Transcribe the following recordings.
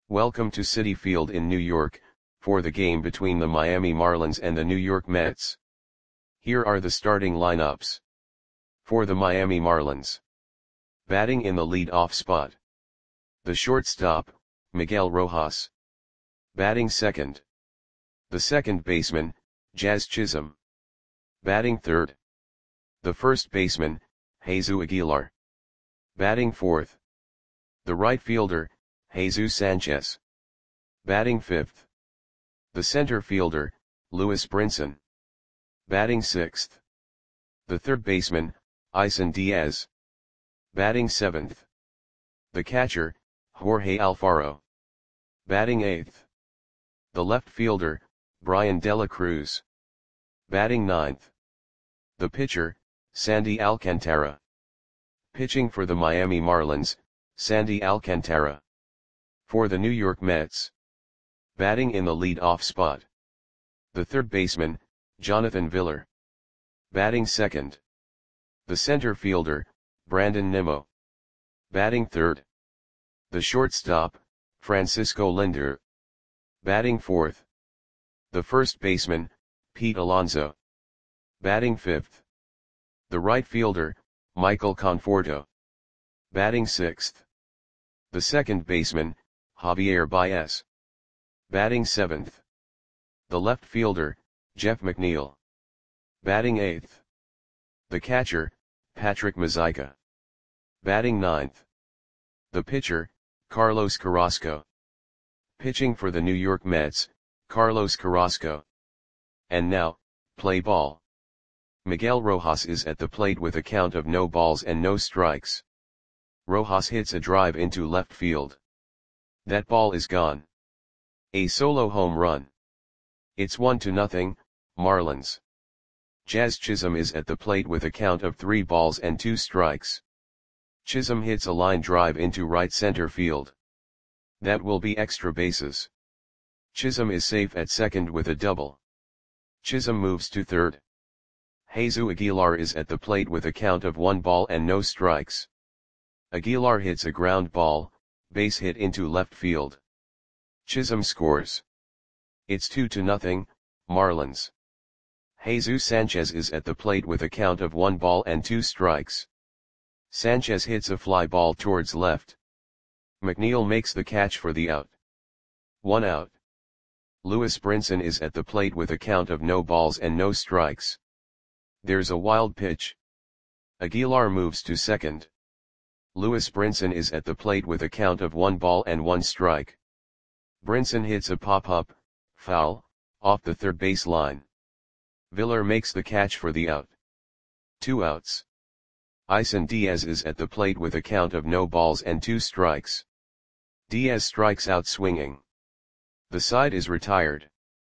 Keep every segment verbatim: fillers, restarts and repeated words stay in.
Welcome to Citi Field in New York, for the game between the Miami Marlins and the New York Mets. Here are the starting lineups. For the Miami Marlins. Batting in the lead-off spot. The shortstop, Miguel Rojas. Batting second. The second baseman, Jazz Chisholm. Batting third. The first baseman, Jesus Aguilar. Batting fourth. The right fielder, Jesus Sanchez. Batting fifth. The center fielder, Lewis Brinson. Batting sixth. The third baseman, Isan Diaz. Batting seventh. The catcher, Jorge Alfaro. Batting eighth. The left fielder, Bryan De La Cruz. Batting ninth. The pitcher, Sandy Alcantara. Pitching for the Miami Marlins, Sandy Alcantara. For the New York Mets. Batting in the lead-off spot. The third baseman, Jonathan Villar. Batting second. The center fielder, Brandon Nimmo. Batting third. The shortstop, Francisco Lindor. Batting fourth. The first baseman, Pete Alonso. Batting fifth. The right fielder, Michael Conforto. Batting sixth. The second baseman, Javier Baez. Batting seventh. The left fielder, Jeff McNeil. Batting eighth. The catcher, Patrick Mazeika. Batting ninth. The pitcher, Carlos Carrasco. Pitching for the New York Mets, Carlos Carrasco. And now, play ball. Miguel Rojas is at the plate with a count of no balls and no strikes. Rojas hits a drive into left field. That ball is gone. A solo home run. It's one to nothing, Marlins. Jazz Chisholm is at the plate with a count of three balls and two strikes. Chisholm hits a line drive into right center field. That will be extra bases. Chisholm is safe at second with a double. Chisholm moves to third. Jesus Aguilar is at the plate with a count of one ball and no strikes. Aguilar hits a ground ball, base hit into left field. Chisholm scores. It's two to nothing, Marlins. Jesus Sanchez is at the plate with a count of one ball and two strikes. Sanchez hits a fly ball towards left. McNeil makes the catch for the out. One out. Lewis Brinson is at the plate with a count of no balls and no strikes. There's a wild pitch. Aguilar moves to second. Lewis Brinson is at the plate with a count of one ball and one strike. Brinson hits a pop-up, foul, off the third base line. Villar makes the catch for the out. Two outs. Isan Diaz is at the plate with a count of no balls and two strikes. Diaz strikes out swinging. The side is retired.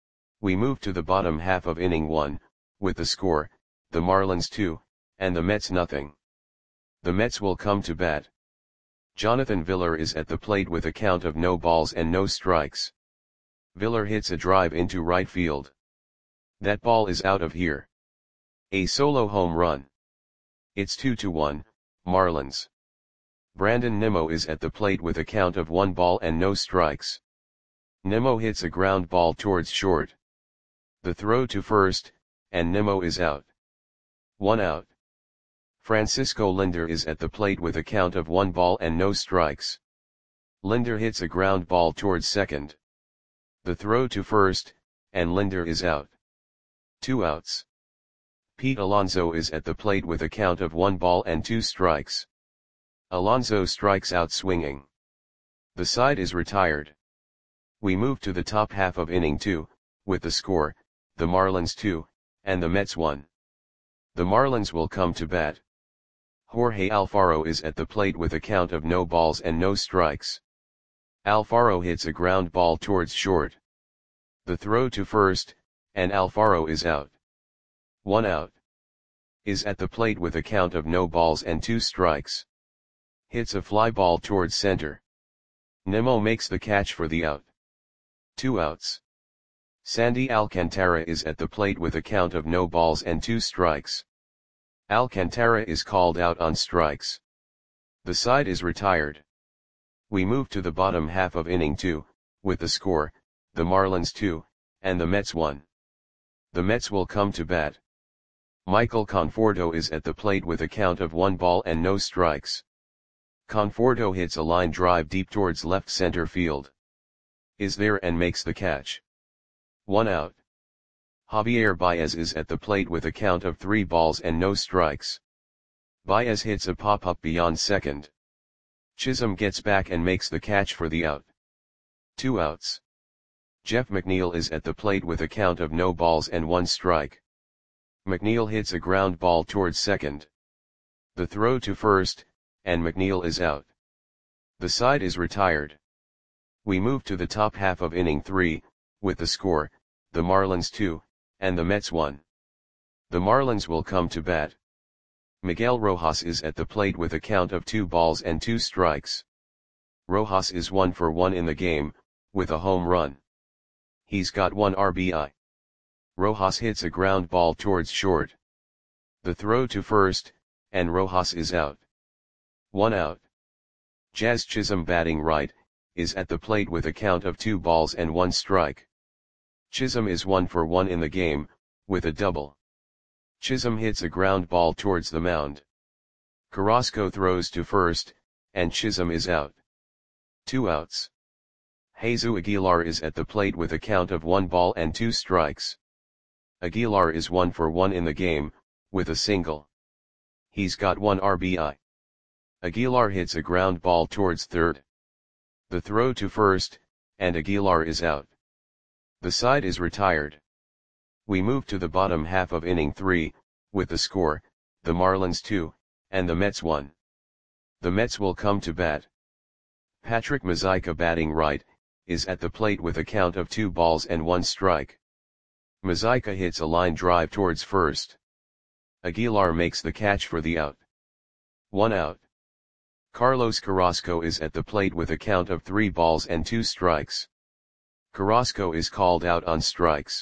We move to the bottom half of inning one, with the score, the Marlins two, and the Mets nothing. The Mets will come to bat. Jonathan Villar is at the plate with a count of no balls and no strikes. Villar hits a drive into right field. That ball is out of here. A solo home run. It's two to one, Marlins. Brandon Nimmo is at the plate with a count of one ball and no strikes. Nimmo hits a ground ball towards short. The throw to first, and Nimmo is out. One out. Francisco Lindor is at the plate with a count of one ball and no strikes. Lindor hits a ground ball towards second. The throw to first, and Lindor is out. Two outs. Pete Alonso is at the plate with a count of one ball and two strikes. Alonso strikes out swinging. The side is retired. We move to the top half of inning two, with the score, the Marlins two, and the Mets one. The Marlins will come to bat. Jorge Alfaro is at the plate with a count of no balls and no strikes. Alfaro hits a ground ball towards short. The throw to first, and Alfaro is out. One out. Is at the plate with a count of no balls and two strikes. Hits a fly ball towards center. Nimmo makes the catch for the out. Two outs. Sandy Alcantara is at the plate with a count of no balls and two strikes. Alcantara is called out on strikes. The side is retired. We move to the bottom half of inning two, with the score, the Marlins two, and the Mets one. The Mets will come to bat. Michael Conforto is at the plate with a count of one ball and no strikes. Conforto hits a line drive deep towards left center field. Is there and makes the catch. One out. Javier Baez is at the plate with a count of three balls and no strikes. Baez hits a pop-up beyond second. Chisholm gets back and makes the catch for the out. Two outs. Jeff McNeil is at the plate with a count of no balls and one strike. McNeil hits a ground ball towards second. The throw to first, and McNeil is out. The side is retired. We move to the top half of inning three, with the score, the Marlins two, and the Mets one. The Marlins will come to bat. Miguel Rojas is at the plate with a count of two balls and two strikes. Rojas is one for one in the game, with a home run. He's got one R B I. Rojas hits a ground ball towards short. The throw to first, and Rojas is out. One out. Jazz Chisholm, batting right, is at the plate with a count of two balls and one strike. Chisholm is one for one in the game, with a double. Chisholm hits a ground ball towards the mound. Carrasco throws to first, and Chisholm is out. Two outs. Jesus Aguilar is at the plate with a count of one ball and two strikes. Aguilar is one for one in the game, with a single. He's got one R B I. Aguilar hits a ground ball towards third. The throw to first, and Aguilar is out. The side is retired. We move to the bottom half of inning three, with the score, the Marlins two, and the Mets one. The Mets will come to bat. Patrick Mazeika, batting right, is at the plate with a count of two balls and one strike. Mazeika hits a line drive towards first. Aguilar makes the catch for the out. One out. Carlos Carrasco is at the plate with a count of three balls and two strikes. Carrasco is called out on strikes.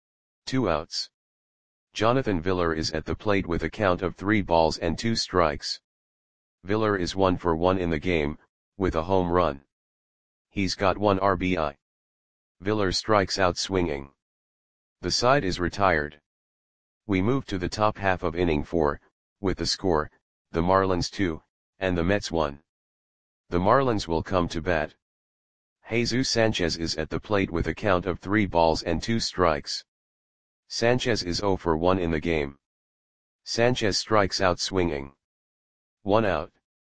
Two outs. Jonathan Villar is at the plate with a count of three balls and two strikes. Villar is one for one in the game, with a home run. He's got one R B I. Villar strikes out swinging. The side is retired. We move to the top half of inning four, with the score, the Marlins two, and the Mets one. The Marlins will come to bat. Jesus Sanchez is at the plate with a count of three balls and two strikes. Sanchez is zero for one in the game. Sanchez strikes out swinging. One out.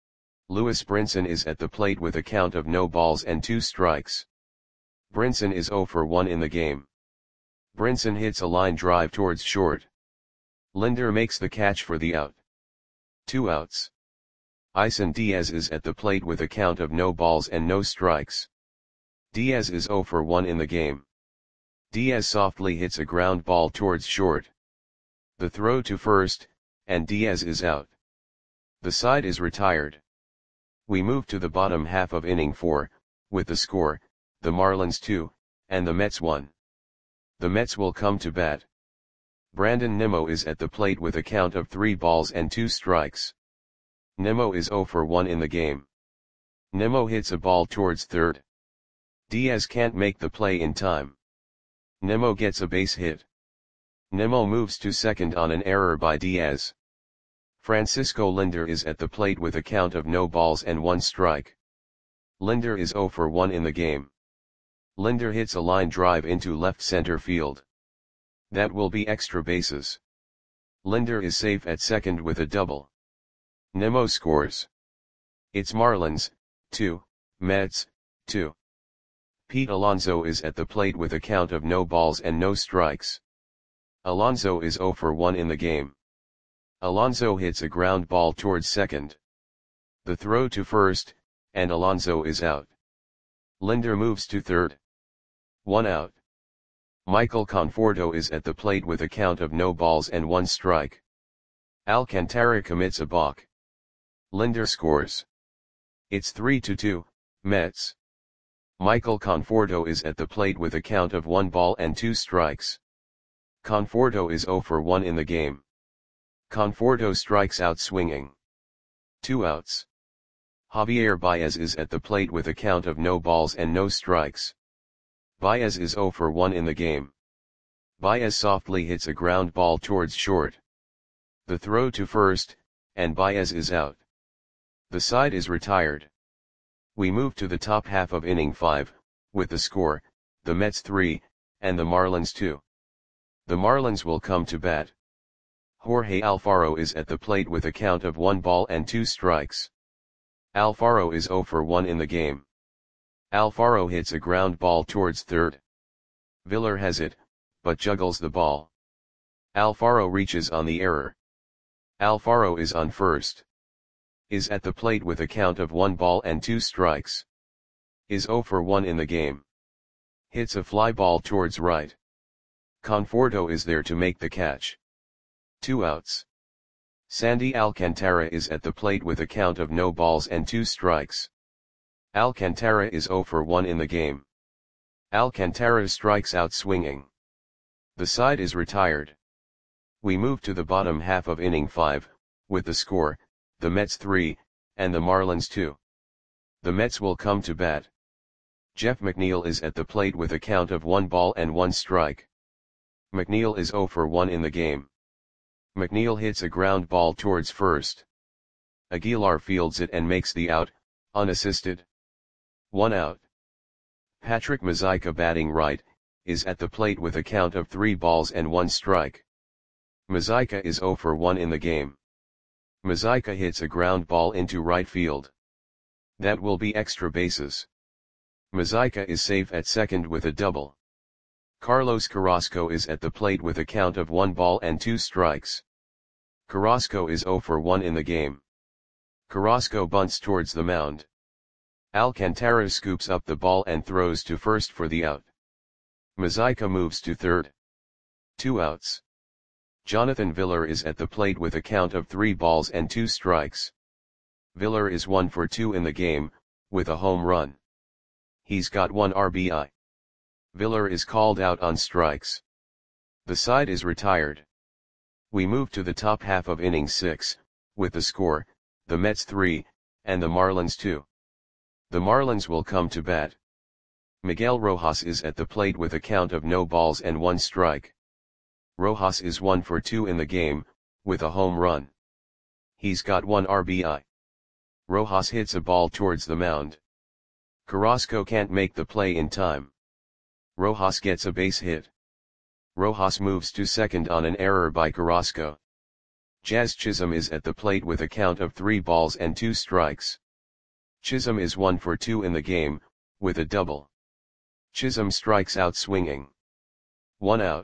Lewis Brinson is at the plate with a count of no balls and two strikes. Brinson is zero for one in the game. Brinson hits a line drive towards short. Linder makes the catch for the out. Two outs. Isan Diaz is at the plate with a count of no balls and no strikes. Diaz is zero for one in the game. Diaz softly hits a ground ball towards short. The throw to first, and Diaz is out. The side is retired. We move to the bottom half of inning four, with the score, the Marlins two, and the Mets one. The Mets will come to bat. Brandon Nimmo is at the plate with a count of three balls and two strikes. Nimmo is zero for one in the game. Nimmo hits a ball towards third. Diaz can't make the play in time. Nimmo gets a base hit. Nimmo moves to second on an error by Diaz. Francisco Linder is at the plate with a count of no balls and one strike. Linder is zero for one in the game. Linder hits a line drive into left center field. That will be extra bases. Linder is safe at second with a double. Nimmo scores. It's Marlins, two, Mets, two. Pete Alonso is at the plate with a count of no balls and no strikes. Alonso is zero for one in the game. Alonso hits a ground ball towards second. The throw to first, and Alonso is out. Linder moves to third. One out. Michael Conforto is at the plate with a count of no balls and one strike. Alcantara commits a balk. Linder scores. It's three to two, Mets. Michael Conforto is at the plate with a count of one ball and two strikes. Conforto is zero for one in the game. Conforto strikes out swinging. Two outs. Javier Baez is at the plate with a count of no balls and no strikes. Baez is zero for one in the game. Baez softly hits a ground ball towards short. The throw to first, and Baez is out. The side is retired. We move to the top half of inning five, with the score, the Mets three, and the Marlins two. The Marlins will come to bat. Jorge Alfaro is at the plate with a count of one ball and two strikes. Alfaro is zero for one in the game. Alfaro hits a ground ball towards third. Villar has it, but juggles the ball. Alfaro reaches on the error. Alfaro is on first. Is at the plate with a count of one ball and two strikes. Is zero for one in the game. Hits a fly ball towards right. Conforto is there to make the catch. Two outs. Sandy Alcantara is at the plate with a count of no balls and two strikes. Alcantara is zero for one in the game. Alcantara strikes out swinging. The side is retired. We move to the bottom half of inning five, with the score, the Mets three, and the Marlins two. The Mets will come to bat. Jeff McNeil is at the plate with a count of one ball and one strike. McNeil is zero for one in the game. McNeil hits a ground ball towards first. Aguilar fields it and makes the out, unassisted. One out. Patrick Mazeika, batting right, is at the plate with a count of three balls and one strike. Mazeika is zero for one in the game. Mazeika hits a ground ball into right field. That will be extra bases. Mazeika is safe at second with a double. Carlos Carrasco is at the plate with a count of one ball and two strikes. Carrasco is zero for one in the game. Carrasco bunts towards the mound. Alcantara scoops up the ball and throws to first for the out. Mazeika moves to third. Two outs. Jonathan Villar is at the plate with a count of three balls and two strikes. Villar is one for two in the game, with a home run. He's got one R B I. Villar is called out on strikes. The side is retired. We move to the top half of inning six, with the score, the Mets three, and the Marlins two. The Marlins will come to bat. Miguel Rojas is at the plate with a count of no balls and one strike. Rojas is one for two in the game, with a home run. He's got one R B I. Rojas hits a ball towards the mound. Carrasco can't make the play in time. Rojas gets a base hit. Rojas moves to second on an error by Carrasco. Jazz Chisholm is at the plate with a count of three balls and two strikes. Chisholm is one for two in the game, with a double. Chisholm strikes out swinging. One out.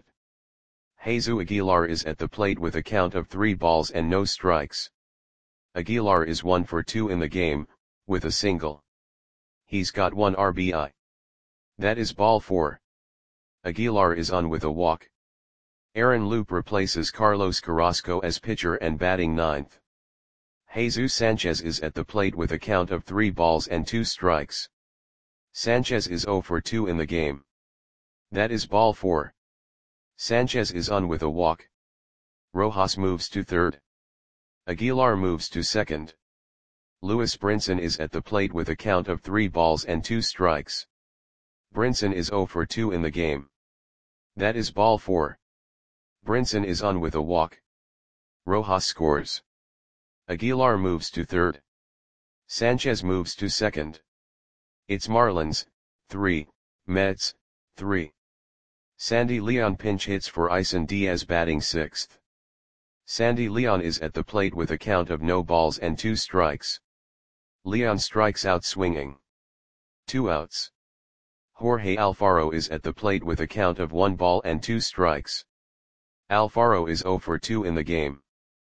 Jesus Aguilar is at the plate with a count of three balls and no strikes. Aguilar is one for two in the game, with a single. He's got one R B I. That is ball four. Aguilar is on with a walk. Aaron Loup replaces Carlos Carrasco as pitcher and batting ninth. Jesus Sanchez is at the plate with a count of three balls and two strikes. Sanchez is zero for two in the game. That is ball four. Sanchez is on with a walk. Rojas moves to third. Aguilar moves to second. Lewis Brinson is at the plate with a count of three balls and two strikes. Brinson is zero for two in the game. That is ball four. Brinson is on with a walk. Rojas scores. Aguilar moves to third. Sanchez moves to second. It's Marlins, three, Mets, three. Sandy Leon pinch hits for Isan Diaz batting sixth. Sandy Leon is at the plate with a count of no balls and two strikes. Leon strikes out swinging. Two outs. Jorge Alfaro is at the plate with a count of one ball and two strikes. Alfaro is zero for two in the game.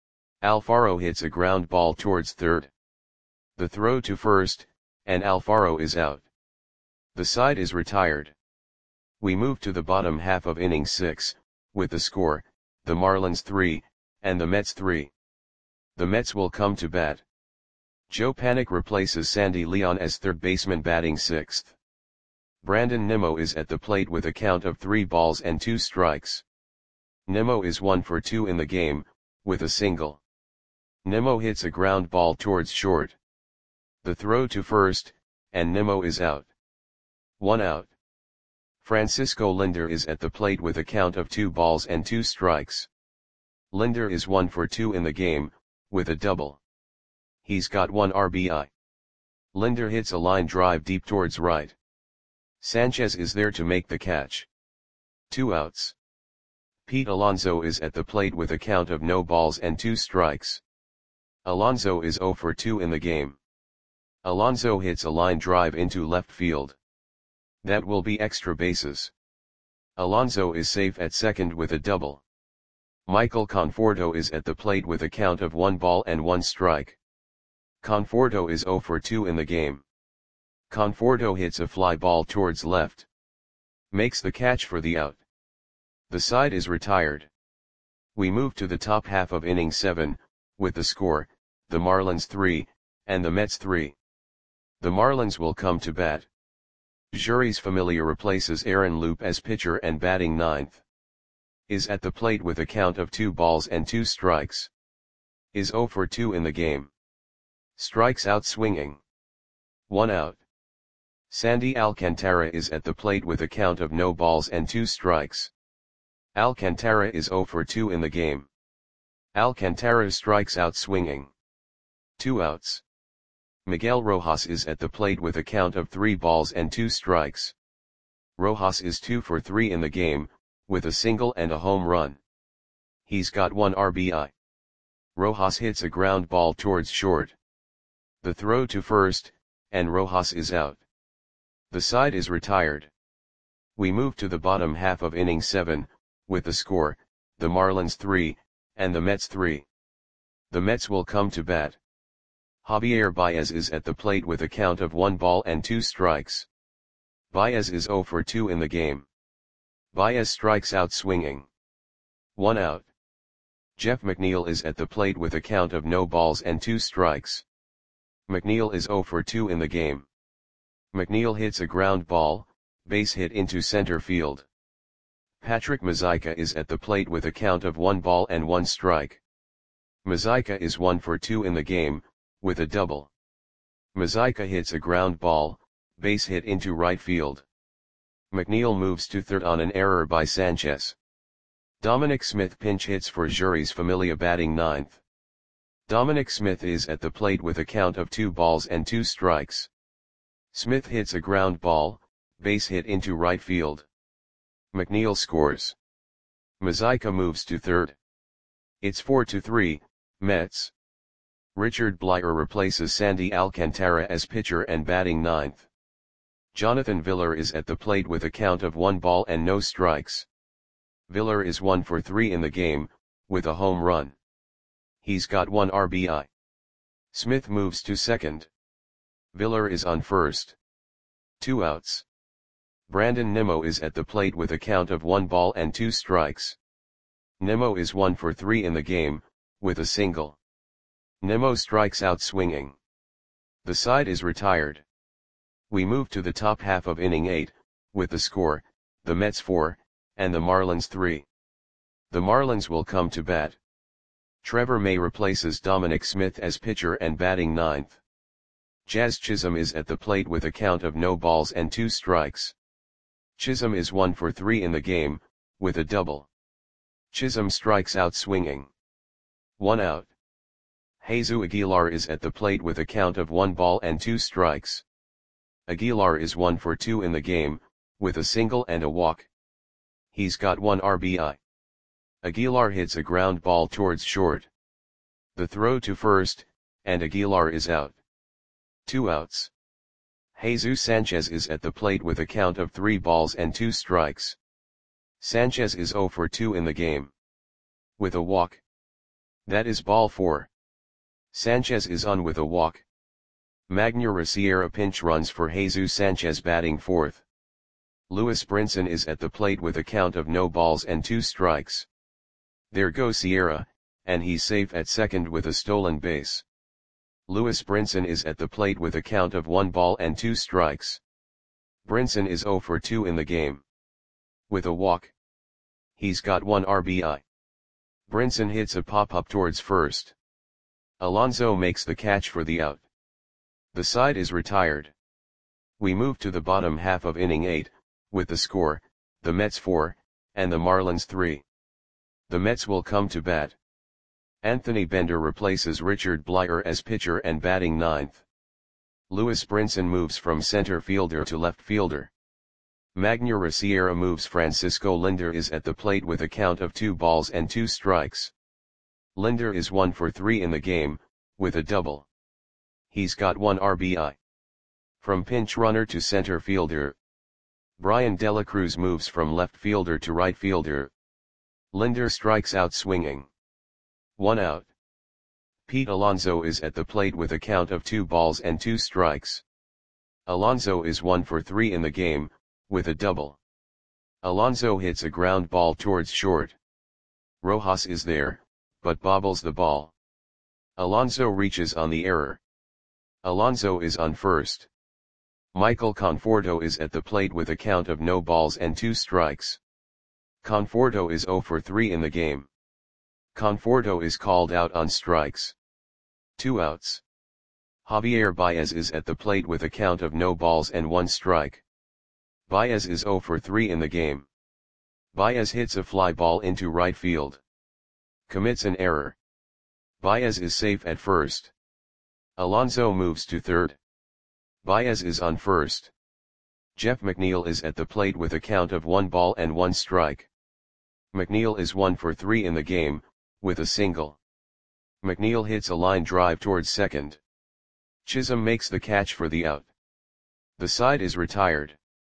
Alfaro hits a ground ball towards third. The throw to first, and Alfaro is out. The side is retired. We move to the bottom half of inning six, with the score, the Marlins three, and the Mets three. The Mets will come to bat. Joe Panik replaces Sandy Leon as third baseman batting sixth. Brandon Nimmo is at the plate with a count of three balls and two strikes. Nimmo is one for two in the game, with a single. Nimmo hits a ground ball towards short. The throw to first, and Nimmo is out. One out. Francisco Lindor is at the plate with a count of two balls and two strikes. Lindor is one for two in the game, with a double. He's got one R B I. Lindor hits a line drive deep towards right. Sanchez is there to make the catch. Two outs. Pete Alonso is at the plate with a count of no balls and two strikes. Alonso is zero for two in the game. Alonso hits a line drive into left field. That will be extra bases. Alonso is safe at second with a double. Michael Conforto is at the plate with a count of one ball and one strike. Conforto is zero for two in the game. Conforto hits a fly ball towards left. Makes the catch for the out. The side is retired. We move to the top half of inning seven, with the score, the Marlins three, and the Mets three. The Marlins will come to bat. Jeurys Familia replaces Aaron Loup as pitcher and batting ninth. Is at the plate with a count of two balls and two strikes. Is zero for two in the game. Strikes out swinging. One out. Sandy Alcantara is at the plate with a count of no balls and two strikes. Alcantara is zero for two in the game. Alcantara strikes out swinging. Two outs. Miguel Rojas is at the plate with a count of three balls and two strikes. Rojas is two for three in the game, with a single and a home run. He's got one R B I. Rojas hits a ground ball towards short. The throw to first, and Rojas is out. The side is retired. We move to the bottom half of inning seven, with the score, the Marlins three, and the Mets three. The Mets will come to bat. Javier Baez is at the plate with a count of one ball and two strikes. Baez is zero for two in the game. Baez strikes out swinging. One out. Jeff McNeil is at the plate with a count of no balls and two strikes. McNeil is zero for two in the game. McNeil hits a ground ball, base hit into center field. Patrick Mazeika is at the plate with a count of one ball and one strike. Mazeika is one for two in the game, with a double. Mazeika hits a ground ball, base hit into right field. McNeil moves to third on an error by Sanchez. Dominic Smith pinch hits for Jeurys Familia batting ninth. Dominic Smith is at the plate with a count of two balls and two strikes. Smith hits a ground ball, base hit into right field. McNeil scores. Mazeika moves to third. It's four to three, Mets. Richard Bleier replaces Sandy Alcantara as pitcher and batting ninth. Jonathan Villar is at the plate with a count of one ball and no strikes. Villar is one for three in the game, with a home run. He's got one R B I. Smith moves to second. Villar is on first. Two outs. Brandon Nimmo is at the plate with a count of one ball and two strikes. Nimmo is one for three in the game, with a single. Nimmo strikes out swinging. The side is retired. We move to the top half of inning eight, with the score, the Mets four, and the Marlins three. The Marlins will come to bat. Trevor May replaces Dominic Smith as pitcher and batting ninth. Jazz Chisholm is at the plate with a count of no balls and two strikes. Chisholm is one for three in the game, with a double. Chisholm strikes out swinging. One out. Jesus Aguilar is at the plate with a count of one ball and two strikes. Aguilar is one for two in the game, with a single and a walk. He's got one R B I. Aguilar hits a ground ball towards short. The throw to first, and Aguilar is out. Two outs. Jesus Sanchez is at the plate with a count of three balls and two strikes. Sanchez is zero for two in the game. With a walk. That is ball four. Sanchez is on with a walk. Magneuris Sierra pinch runs for Jesus Sanchez batting fourth. Lewis Brinson is at the plate with a count of no balls and two strikes. There goes Sierra, and he's safe at second with a stolen base. Lewis Brinson is at the plate with a count of one ball and two strikes. Brinson is zero for two in the game. With a walk. He's got one R B I. Brinson hits a pop-up towards first. Alonso makes the catch for the out. The side is retired. We move to the bottom half of inning eight, with the score, the Mets four, and the Marlins three. The Mets will come to bat. Anthony Bender replaces Richard Bleier as pitcher and batting ninth. Louis Brinson moves from center fielder to left fielder. Magneuris Sierra moves. Francisco Linder is at the plate with a count of two balls and two strikes. Linder is one for three in the game, with a double. He's got one R B I. From pinch runner to center fielder, Brian Dela Cruz moves from left fielder to right fielder. Linder strikes out swinging. One out. Pete Alonso is at the plate with a count of two balls and two strikes. Alonso is one for three in the game, with a double. Alonso hits a ground ball towards short. Rojas is there, but bobbles the ball. Alonso reaches on the error. Alonso is on first. Michael Conforto is at the plate with a count of no balls and two strikes. Conforto is zero for three in the game. Conforto is called out on strikes. Two outs. Javier Baez is at the plate with a count of no balls and one strike. Baez is zero for three in the game. Baez hits a fly ball into right field. Commits an error. Baez is safe at first. Alonso moves to third. Baez is on first. Jeff McNeil is at the plate with a count of one ball and one strike. McNeil is one for three in the game, with a single. McNeil hits a line drive towards second. Chisholm makes the catch for the out. The side is retired.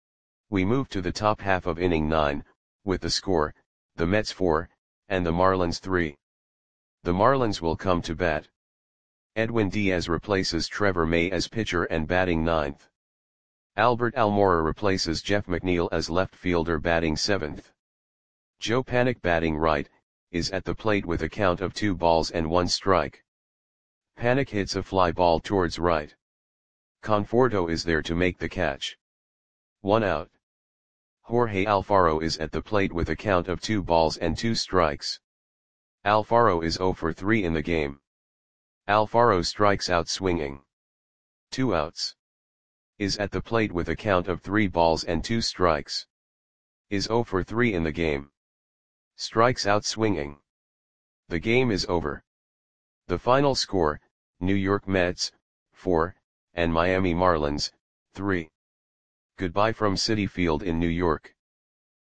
We move to the top half of inning nine, with the score, the Mets four, and the Marlins three. The Marlins will come to bat. Edwin Diaz replaces Trevor May as pitcher and batting ninth. Albert Almora replaces Jeff McNeil as left fielder batting seventh. Joe Panik batting right, is at the plate with a count of two balls and one strike. Panik hits a fly ball towards right. Conforto is there to make the catch. One out. Jorge Alfaro is at the plate with a count of two balls and two strikes. Alfaro is zero for three in the game. Alfaro strikes out swinging. Two outs. Is at the plate with a count of three balls and two strikes. Is zero for three in the game. Strikes out swinging. The game is over. The final score, New York Mets, four, and Miami Marlins, three. Goodbye from Citi Field in New York.